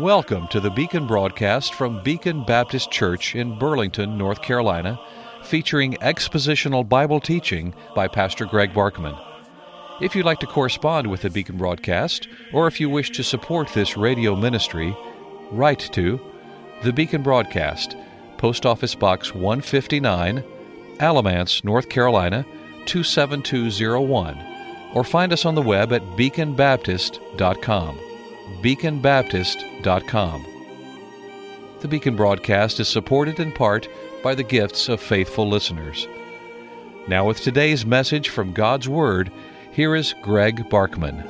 Welcome to the Beacon broadcast from Beacon Baptist Church in Burlington, North Carolina, featuring expositional Bible teaching by Pastor Greg Barkman. If you'd like to correspond with the Beacon broadcast, or if you wish to support this radio ministry, write to the Beacon Broadcast, Post Office Box 159, Alamance, North Carolina 27201, or find us on the web at beaconbaptist.com. beaconbaptist.com. The Beacon broadcast is supported in part by the gifts of faithful listeners. Now with today's message from God's Word, here is Greg Barkman.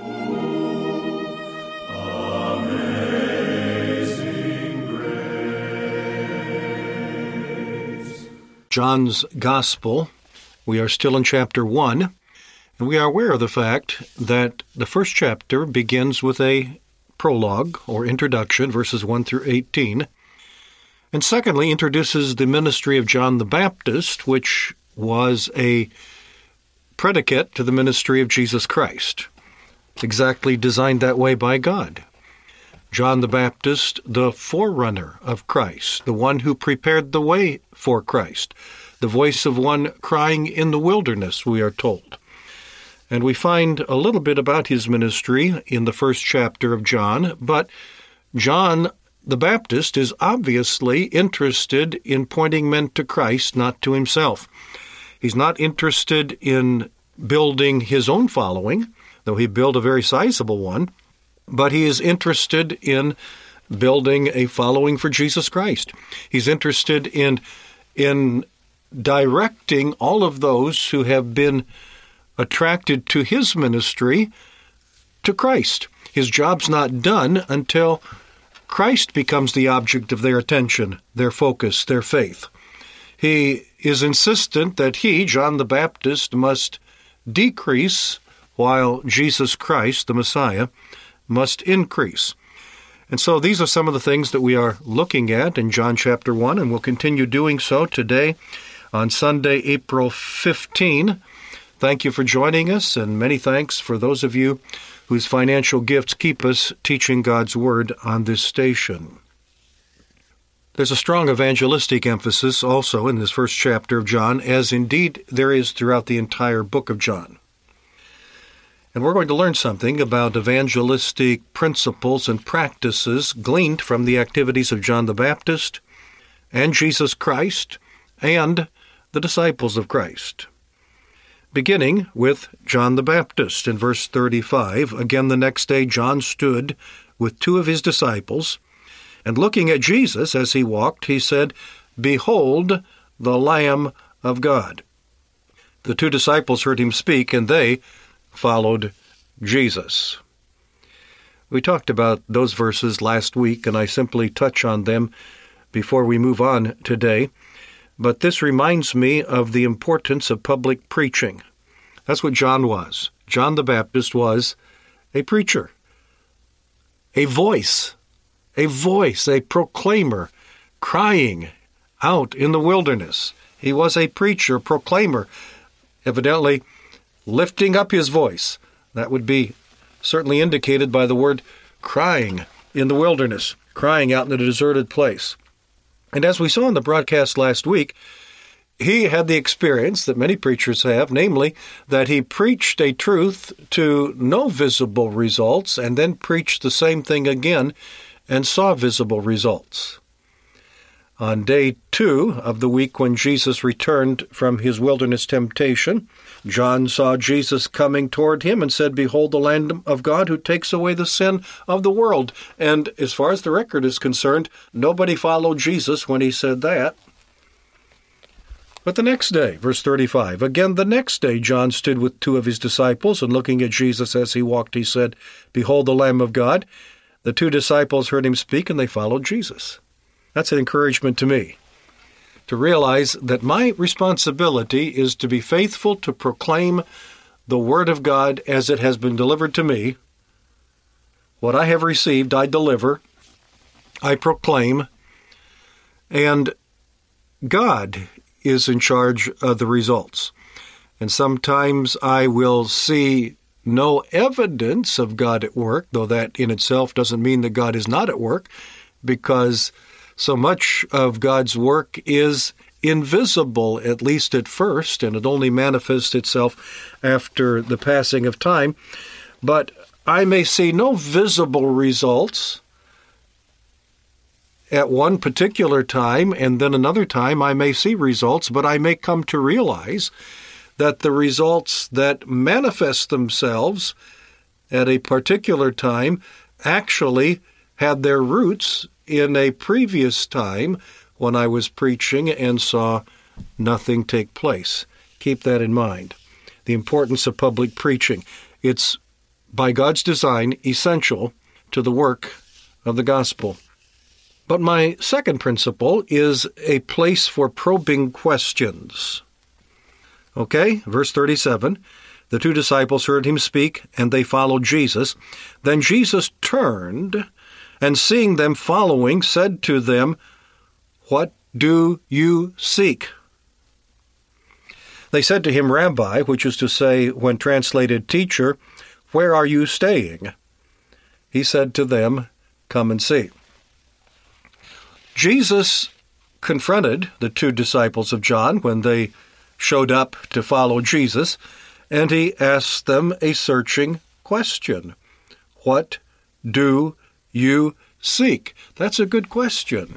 John's Gospel. We are still in chapter 1, and we are aware of the fact that the first chapter begins with a prologue or introduction, verses 1 through 18, and secondly introduces the ministry of John the Baptist, which was a predicate to the ministry of Jesus Christ, exactly designed that way by God. John the Baptist, the forerunner of Christ, the one who prepared the way for Christ, the voice of one crying in the wilderness, we are told. And we find a little bit about his ministry in the first chapter of John, but John the Baptist is obviously interested in pointing men to Christ, not to himself. He's not interested in building his own following, though he built a very sizable one, but he is interested in building a following for Jesus Christ. He's interested in directing all of those who have been attracted to his ministry to Christ. His job's not done until Christ becomes the object of their attention, their focus, their faith. He is insistent that he, John the Baptist, must decrease while Jesus Christ, the Messiah, must increase. And so these are some of the things that we are looking at in John chapter 1, and we'll continue doing so today on Sunday, April 15. Thank you for joining us, and many thanks for those of you whose financial gifts keep us teaching God's Word on this station. There's a strong evangelistic emphasis also in this first chapter of John, as indeed there is throughout the entire book of John. And we're going to learn something about evangelistic principles and practices gleaned from the activities of John the Baptist and Jesus Christ and the disciples of Christ. Beginning with John the Baptist in verse 35, again the next day John stood with two of his disciples, and looking at Jesus as he walked, he said, "Behold the Lamb of God." The two disciples heard him speak, and they followed Jesus. We talked about those verses last week, and I simply touch on them before we move on today. But this reminds me of the importance of public preaching. That's what John was. John the Baptist was a preacher, a voice, a proclaimer, crying out in the wilderness. He was a preacher, proclaimer, evidently lifting up his voice. That would be certainly indicated by the word crying in the wilderness, crying out in a deserted place. And as we saw in the broadcast last week, he had the experience that many preachers have, namely that he preached a truth to no visible results and then preached the same thing again and saw visible results. On day 2 of the week when Jesus returned from his wilderness temptation, John saw Jesus coming toward him and said, "Behold the Lamb of God who takes away the sin of the world." And as far as the record is concerned, nobody followed Jesus when he said that. But the next day, verse 35, again the next day John stood with two of his disciples, and looking at Jesus as he walked, he said, "Behold the Lamb of God." The two disciples heard him speak, and they followed Jesus. That's an encouragement to me, to realize that my responsibility is to be faithful to proclaim the Word of God as it has been delivered to me. What I have received, I deliver, I proclaim, and God is in charge of the results. And sometimes I will see no evidence of God at work, though that in itself doesn't mean that God is not at work, because so much of God's work is invisible, at least at first, and it only manifests itself after the passing of time. But I may see no visible results at one particular time, and then another time I may see results, but I may come to realize that the results that manifest themselves at a particular time actually had their roots in a previous time when I was preaching and saw nothing take place. Keep that in mind. The importance of public preaching. It's, by God's design, essential to the work of the gospel. But my second principle is a place for probing questions. Okay, verse 37, the two disciples heard him speak, and they followed Jesus. Then Jesus turned, and seeing them following, said to them, "What do you seek?" They said to him, "Rabbi," which is to say, when translated teacher, "where are you staying?" He said to them, "Come and see." Jesus confronted the two disciples of John when they showed up to follow Jesus, and he asked them a searching question. What do you seek? That's a good question.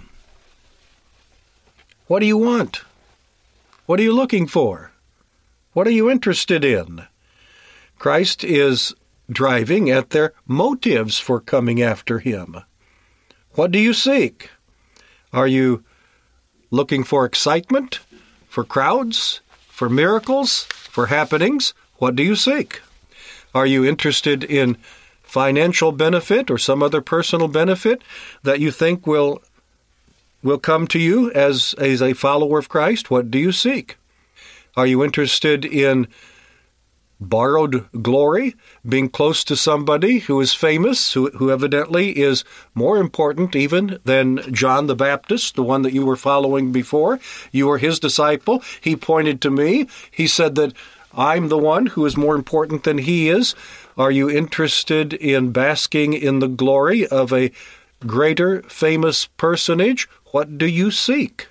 What do you want? What are you looking for? What are you interested in? Christ is driving at their motives for coming after him. What do you seek? Are you looking for excitement, for crowds, for miracles, for happenings? What do you seek? Are you interested in financial benefit or some other personal benefit that you think will come to you as a follower of Christ? What do you seek? Are you interested in borrowed glory, being close to somebody who is famous, who evidently is more important even than John the Baptist, the one that you were following before? You were his disciple. He pointed to me. He said that I'm the one who is more important than he is. Are you interested in basking in the glory of a greater famous personage? What do you seek?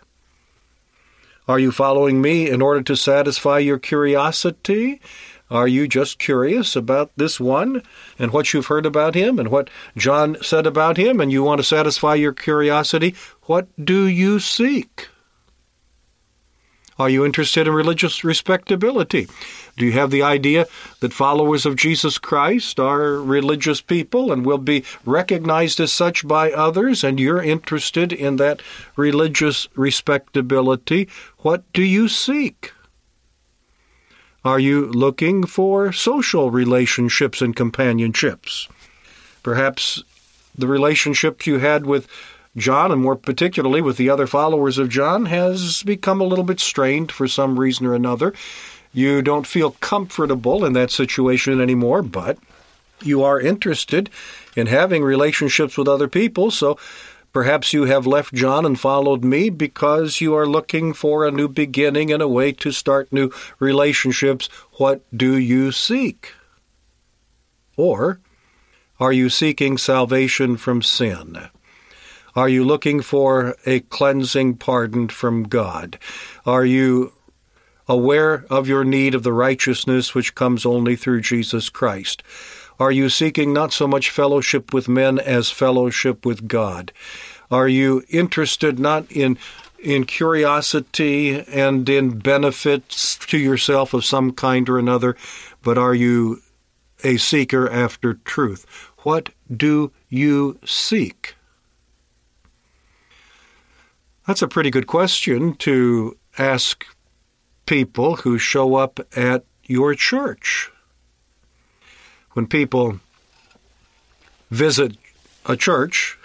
Are you following me in order to satisfy your curiosity? Are you just curious about this one and what you've heard about him and what John said about him, and you want to satisfy your curiosity? What do you seek? Are you interested in religious respectability? Do you have the idea that followers of Jesus Christ are religious people and will be recognized as such by others, and you're interested in that religious respectability? What do you seek? Are you looking for social relationships and companionships? Perhaps the relationship you had with John, and more particularly with the other followers of John, has become a little bit strained for some reason or another. You don't feel comfortable in that situation anymore, but you are interested in having relationships with other people, so perhaps you have left John and followed me because you are looking for a new beginning and a way to start new relationships. What do you seek? Or are you seeking salvation from sin? Are you looking for a cleansing pardon from God? Are you aware of your need of the righteousness which comes only through Jesus Christ? Are you seeking not so much fellowship with men as fellowship with God? Are you interested not in curiosity and in benefits to yourself of some kind or another, but are you a seeker after truth? What do you seek? That's a pretty good question to ask people who show up at your church. When people visit a church,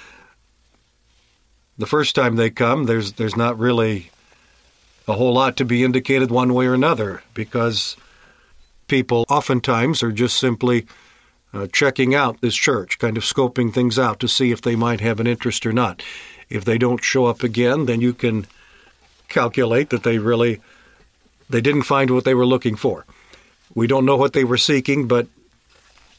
the first time they come, there's not really a whole lot to be indicated one way or another, because people oftentimes are just simply checking out this church, kind of scoping things out to see if they might have an interest or not. If they don't show up again, then you can calculate that they didn't find what they were looking for. We don't know what they were seeking, but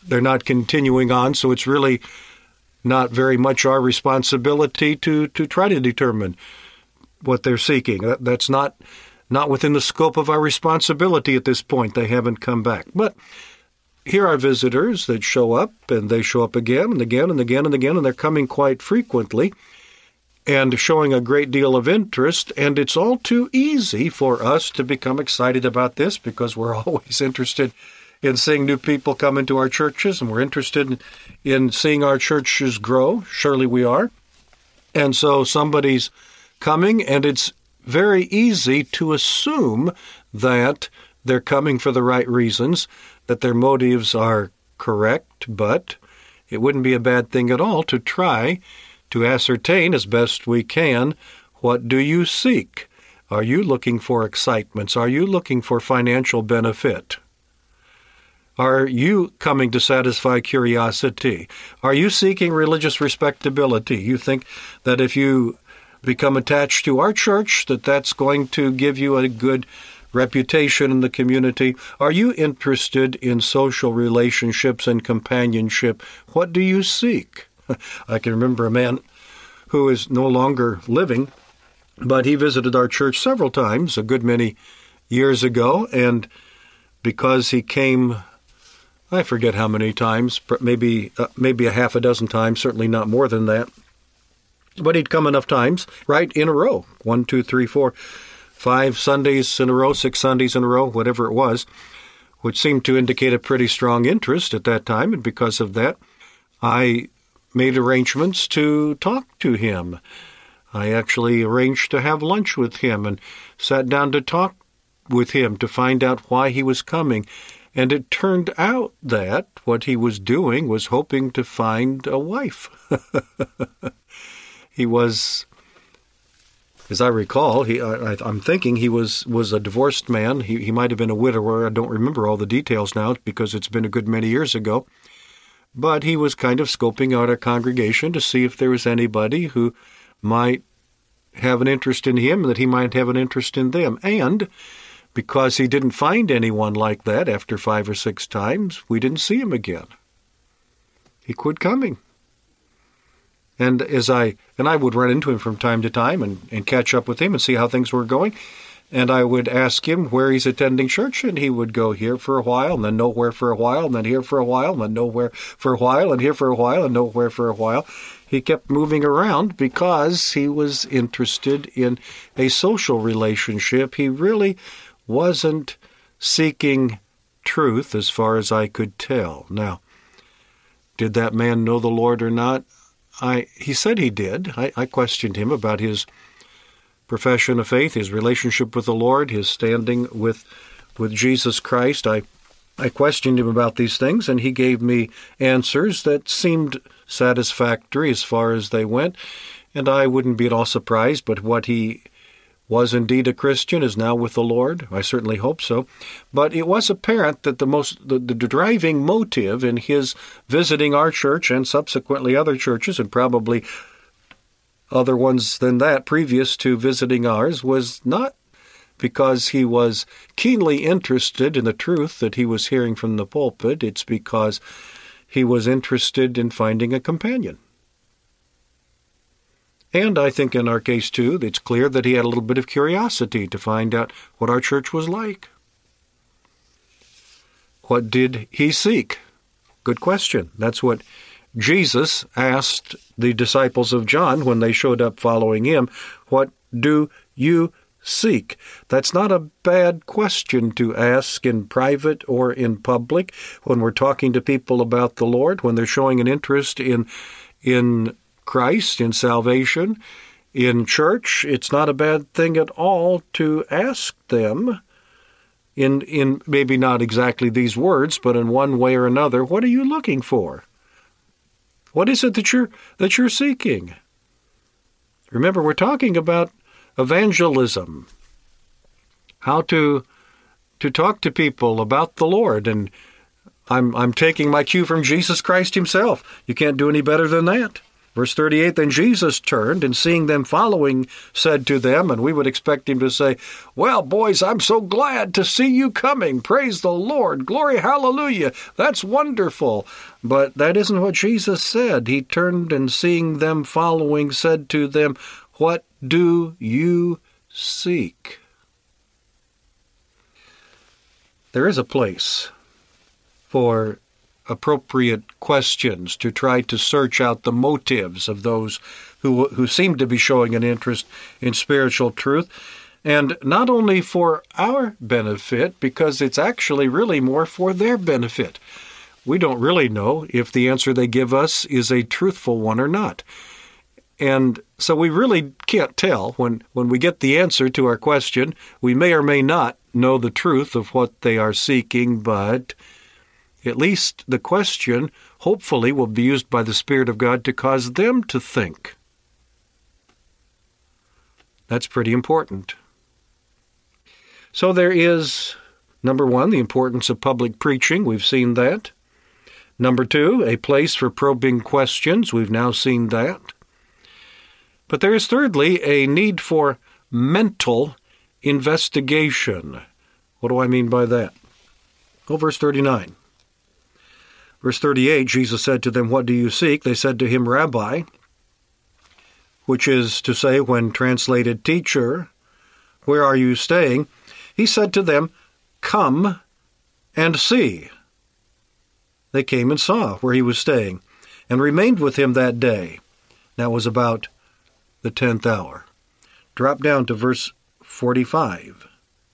they're not continuing on, so it's really not very much our responsibility to try to determine what they're seeking. That's not within the scope of our responsibility at this point. They haven't come back. But here are visitors that show up, and they show up again and again and again and again, and they're coming quite frequently and showing a great deal of interest, and it's all too easy for us to become excited about this because we're always interested in seeing new people come into our churches, and we're interested in seeing our churches grow. Surely we are. And so somebody's coming, and it's very easy to assume that they're coming for the right reasons, that their motives are correct, but it wouldn't be a bad thing at all to try to ascertain as best we can, what do you seek? Are you looking for excitements? Are you looking for financial benefit? Are you coming to satisfy curiosity? Are you seeking religious respectability? You think that if you become attached to our church, that's going to give you a good reputation in the community? Are you interested in social relationships and companionship? What do you seek? I can remember a man who is no longer living, but he visited our church several times, a good many years ago, and because he came, I forget how many times, maybe a half a dozen times, certainly not more than that, but he'd come enough times, right in a row, 1, 2, 3, 4, 5 Sundays in a row, 6 Sundays in a row, whatever it was, which seemed to indicate a pretty strong interest at that time, and because of that, I made arrangements to talk to him. I actually arranged to have lunch with him and sat down to talk with him to find out why he was coming. And it turned out that what he was doing was hoping to find a wife. He was, as I recall, I'm thinking he was a divorced man. He might have been a widower. I don't remember all the details now because it's been a good many years ago. But he was kind of scoping out our congregation to see if there was anybody who might have an interest in him, that he might have an interest in them. And because he didn't find anyone like that after 5 or 6 times, we didn't see him again. He quit coming. And I would run into him from time to time and catch up with him and see how things were going. And I would ask him where he's attending church, and he would go here for a while, and then nowhere for a while, and then here for a while, and then nowhere for a while, and here for a while, and nowhere for a while. He kept moving around because he was interested in a social relationship. He really wasn't seeking truth as far as I could tell. Now, did that man know the Lord or not? He said he did. I questioned him about his profession of faith, his relationship with the Lord, his standing with Jesus Christ. I questioned him about these things, and he gave me answers that seemed satisfactory as far as they went, and I wouldn't be at all surprised, but what he was indeed a Christian is now with the Lord. I certainly hope so. But it was apparent that the driving motive in his visiting our church and subsequently other churches, and probably other ones than that previous to visiting ours, was not because he was keenly interested in the truth that he was hearing from the pulpit. It's because he was interested in finding a companion. And I think in our case, too, it's clear that he had a little bit of curiosity to find out what our church was like. What did he seek? Good question. That's what Jesus asked the disciples of John when they showed up following him. What do you seek? That's not a bad question to ask in private or in public when we're talking to people about the Lord, when they're showing an interest in Christ, in salvation, in church. It's not a bad thing at all to ask them in maybe not exactly these words, but in one way or another, what are you looking for? What is it that you're seeking? Remember, we're talking about evangelism, how to talk to people about the Lord, and I'm taking my cue from Jesus Christ himself. You can't do any better than that. Verse 38, then Jesus turned, and seeing them following, said to them, and we would expect him to say, well, boys, I'm so glad to see you coming. Praise the Lord. Glory, hallelujah. That's wonderful. But that isn't what Jesus said. He turned, and seeing them following, said to them, what do you seek? There is a place for appropriate questions to try to search out the motives of those who seem to be showing an interest in spiritual truth, and not only for our benefit, because it's actually really more for their benefit. We don't really know if the answer they give us is a truthful one or not. And so we really can't tell. When we get the answer to our question, we may or may not know the truth of what they are seeking, but at least the question, hopefully, will be used by the Spirit of God to cause them to think. That's pretty important. So there is, number one, the importance of public preaching. We've seen that. Number two, a place for probing questions. We've now seen that. But there is, thirdly, a need for mental investigation. What do I mean by that? Oh, verse 39. Verse 38, Jesus said to them, what do you seek? They said to him, Rabbi, which is to say, when translated teacher, where are you staying? He said to them, come and see. They came and saw where he was staying, and remained with him that day. That was about the 10th hour. Drop down to verse 45.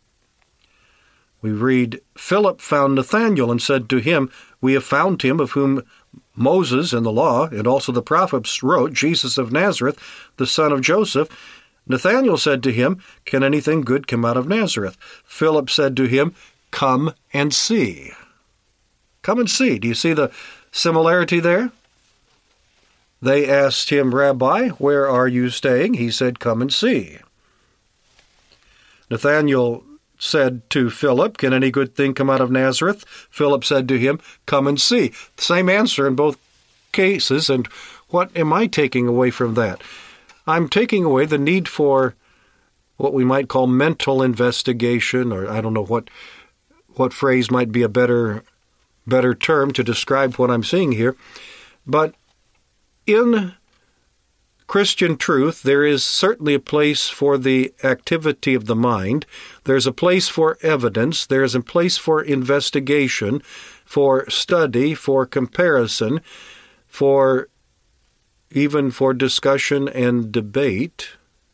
We read, Philip found Nathanael and said to him, we have found him of whom Moses and the law and also the prophets wrote, Jesus of Nazareth, the son of Joseph. Nathanael said to him, can anything good come out of Nazareth? Philip said to him, come and see. Come and see. Do you see the similarity there? They asked him, Rabbi, where are you staying? He said, come and see. Nathanael said to Philip, can any good thing come out of Nazareth? Philip said to him, come and see. The same answer in both cases, and what am I taking away from that? I'm taking away the need for what we might call mental investigation, or I don't know what phrase might be a better term to describe what I'm seeing here. But in Christian truth, there is certainly a place for the activity of the mind. There's a place for evidence. There's a place for investigation, for study, for comparison, even for discussion and debate.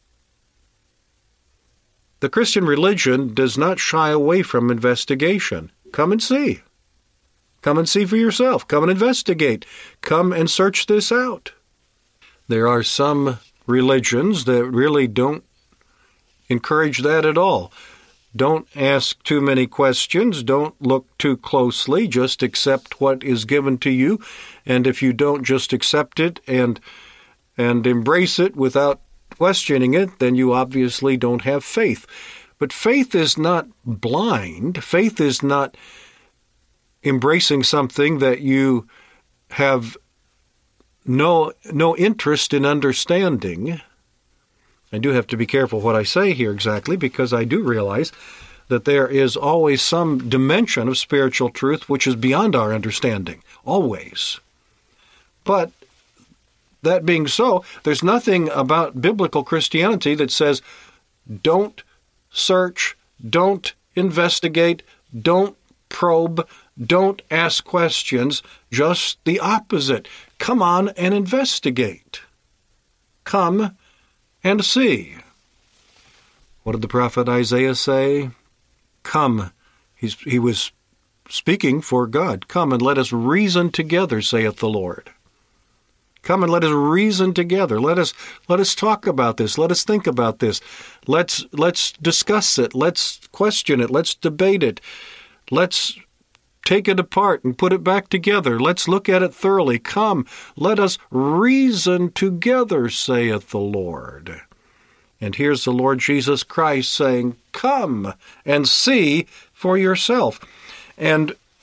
The Christian religion does not shy away from investigation. Come and see. Come and see for yourself. Come and investigate. Come and search this out. There are some religions that really don't encourage that at all. Don't ask too many questions. Don't look too closely. Just accept what is given to you. And if you don't just accept it and embrace it without questioning it, then you obviously don't have faith. But faith is not blind. Faith is not embracing something that you have no interest in understanding. I do have to be careful what I say here exactly, because I do realize that there is always some dimension of spiritual truth which is beyond our understanding, always. But that being so, there's nothing about biblical Christianity that says, don't search, don't investigate, don't probe, don't ask questions, just the opposite. Come on and investigate. Come and see. What did the prophet Isaiah say? Come. He was speaking for God. Come and let us reason together, saith the Lord. Come and let us reason together. Let us talk about this. Let us think about this. Let's discuss it. Let's question it. Let's debate it. Let's take it apart and put it back together. Let's look at it thoroughly. Come, let us reason together, saith the Lord. And here's the Lord Jesus Christ saying, come and see for yourself. And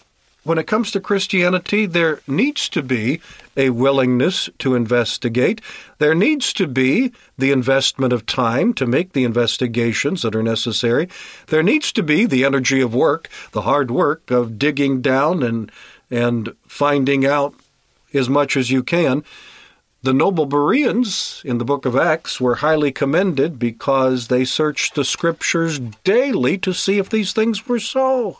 when it comes to Christianity, there needs to be a willingness to investigate. There needs to be the investment of time to make the investigations that are necessary. There needs to be the energy of work, the hard work of digging down and finding out as much as you can. The noble Bereans in the book of Acts were highly commended because they searched the Scriptures daily to see if these things were so.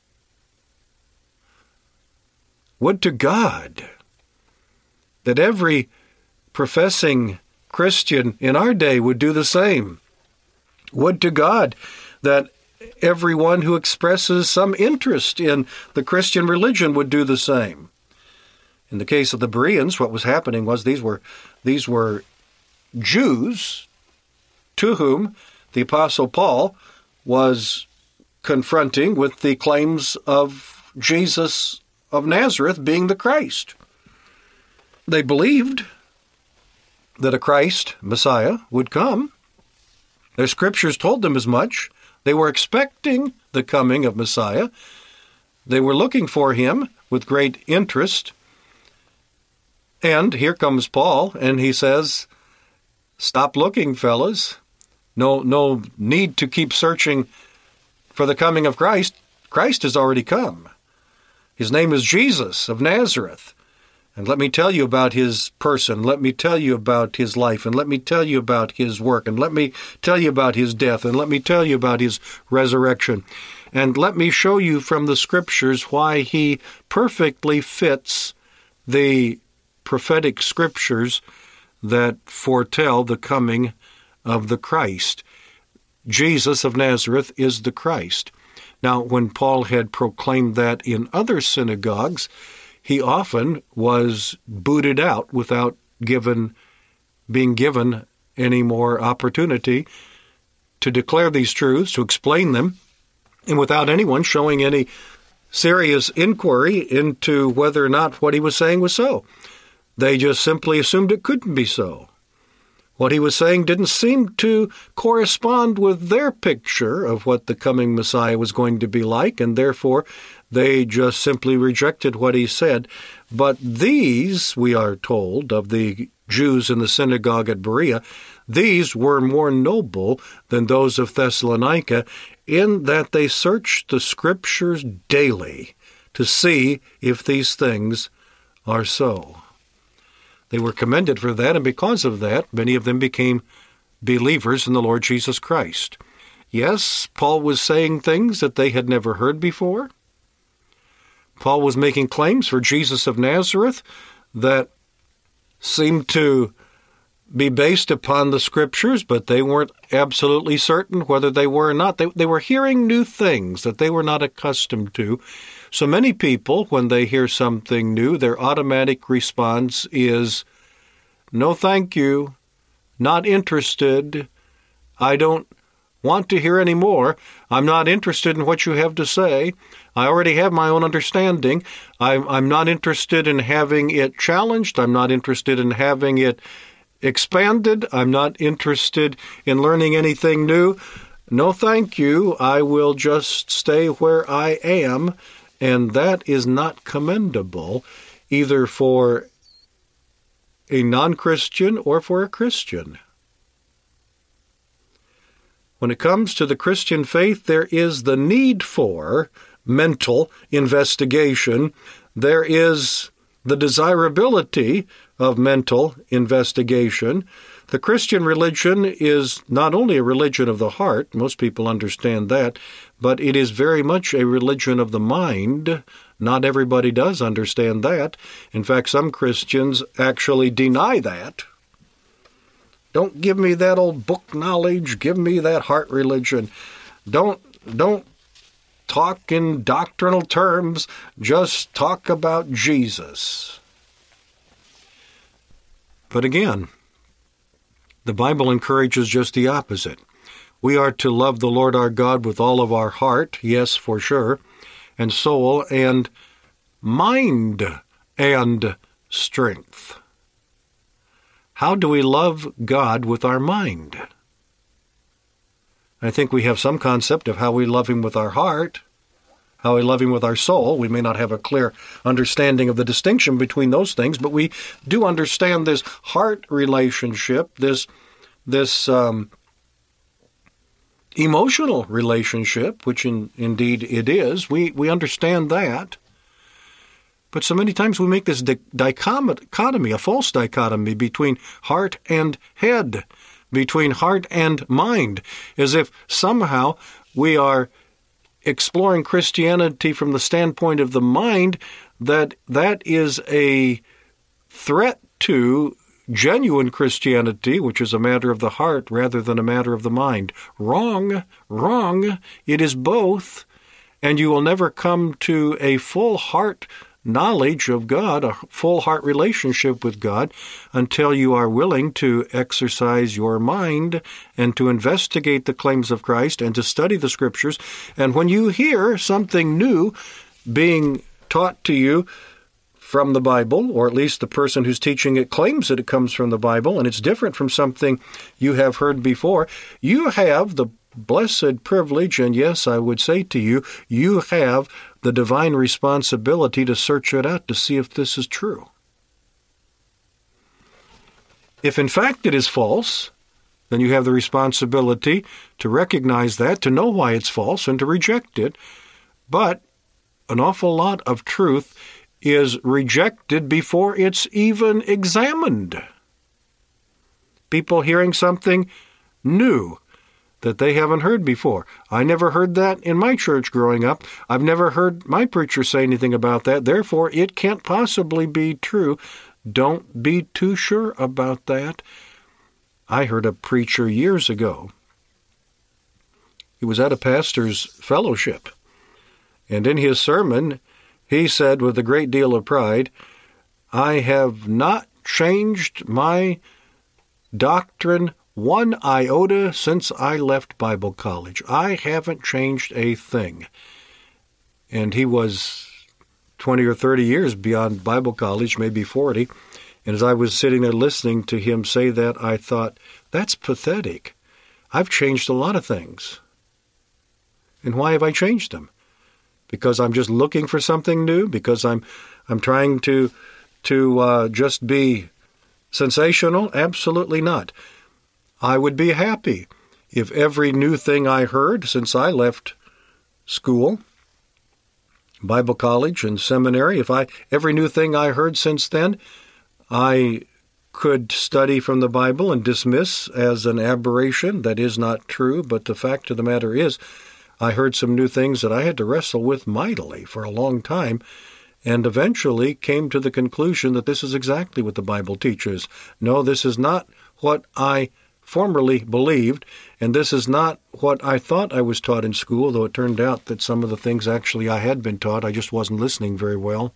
Would to God that every professing Christian in our day would do the same. Would to God that everyone who expresses some interest in the Christian religion would do the same. In the case of the Bereans, what was happening was these were Jews to whom the Apostle Paul was confronting with the claims of Jesus of Nazareth being the Christ. They believed that a Christ, Messiah, would come. Their scriptures told them as much. They were expecting the coming of Messiah. They were looking for him with great interest. And here comes Paul, and he says, stop looking, fellas. No need to keep searching for the coming of Christ. Christ has already come. His name is Jesus of Nazareth. And let me tell you about his person. Let me tell you about his life. And let me tell you about his work. And let me tell you about his death. And let me tell you about his resurrection. And let me show you from the Scriptures why he perfectly fits the prophetic Scriptures that foretell the coming of the Christ. Jesus of Nazareth is the Christ. Now, when Paul had proclaimed that in other synagogues, he often was booted out without being given any more opportunity to declare these truths, to explain them, and without anyone showing any serious inquiry into whether or not what he was saying was so. They just simply assumed it couldn't be so. What he was saying didn't seem to correspond with their picture of what the coming Messiah was going to be like, and therefore they just simply rejected what he said. But these, we are told, of the Jews in the synagogue at Berea, these were more noble than those of Thessalonica, in that they searched the Scriptures daily to see if these things are so. They were commended for that, and because of that, many of them became believers in the Lord Jesus Christ. Yes, Paul was saying things that they had never heard before. Paul was making claims for Jesus of Nazareth that seemed to be based upon the Scriptures, but they weren't absolutely certain whether they were or not. They were hearing new things that they were not accustomed to. So many people, when they hear something new, their automatic response is, no thank you, not interested, I don't want to hear any more, I'm not interested in what you have to say, I already have my own understanding, I'm not interested in having it challenged, I'm not interested in having it expanded, I'm not interested in learning anything new, no thank you, I will just stay where I am. And that is not commendable either for a non-Christian or for a Christian. When it comes to the Christian faith, there is the need for mental investigation. There is the desirability of mental investigation. The Christian religion is not only a religion of the heart, most people understand that, but it is very much a religion of the mind. Not everybody does understand that. In fact, some Christians actually deny that. Don't give me that old book knowledge, give me that heart religion. Don't talk in doctrinal terms, just talk about Jesus. But again, the Bible encourages just the opposite. We are to love the Lord our God with all of our heart, yes, for sure, and soul, and mind, and strength. How do we love God with our mind? I think we have some concept of how we love Him with our heart. how we love him with our soul. We may not have a clear understanding of the distinction between those things, but we do understand this heart relationship, this emotional relationship, which indeed it is. We understand that. But so many times we make this dichotomy, a false dichotomy between heart and head, between heart and mind, as if somehow we are exploring Christianity from the standpoint of the mind, that is a threat to genuine Christianity, which is a matter of the heart rather than a matter of the mind. Wrong. It is both, and you will never come to a full heart knowledge of God, a full heart relationship with God, until you are willing to exercise your mind and to investigate the claims of Christ and to study the Scriptures. And when you hear something new being taught to you from the Bible, or at least the person who's teaching it claims that it comes from the Bible, and it's different from something you have heard before, you have the blessed privilege, and yes, I would say to you, you have the divine responsibility to search it out to see if this is true. If in fact it is false, then you have the responsibility to recognize that, to know why it's false, and to reject it. But an awful lot of truth is rejected before it's even examined. People hearing something new that they haven't heard before. I never heard that in my church growing up. I've never heard my preacher say anything about that. Therefore, it can't possibly be true. Don't be too sure about that. I heard a preacher years ago. He was at a pastor's fellowship, and in his sermon, he said with a great deal of pride, "I have not changed my doctrine one iota since I left Bible college. I haven't changed a thing." And he was 20 or 30 years beyond Bible college, maybe 40. And as I was sitting there listening to him say that, I thought, that's pathetic. I've changed a lot of things. And why have I changed them? Because I'm just looking for something new? Because I'm trying to just be sensational? Absolutely not. I would be happy if every new thing I heard since I left school, Bible college and seminary, every new thing I heard since then, I could study from the Bible and dismiss as an aberration. That is not true, but the fact of the matter is, I heard some new things that I had to wrestle with mightily for a long time, and eventually came to the conclusion that this is exactly what the Bible teaches. No, this is not what I formerly believed, and this is not what I thought I was taught in school, though it turned out that some of the things actually I had been taught, I just wasn't listening very well.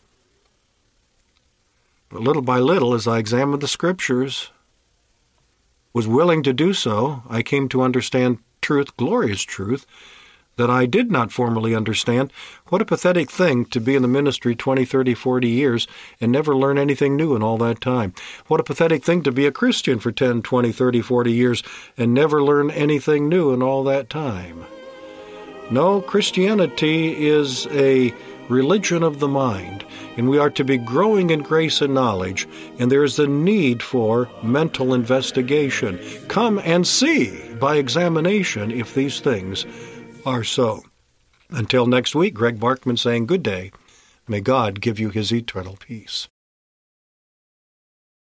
But little by little, as I examined the Scriptures, was willing to do so, I came to understand truth, glorious truth, that I did not formerly understand. What a pathetic thing to be in the ministry 20, 30, 40 years and never learn anything new in all that time. What a pathetic thing to be a Christian for 10, 20, 30, 40 years and never learn anything new in all that time. No, Christianity is a religion of the mind, and we are to be growing in grace and knowledge, and there is the need for mental investigation. Come and see by examination if these things are so. Until next week, Greg Barkman saying good day. May God give you his eternal peace.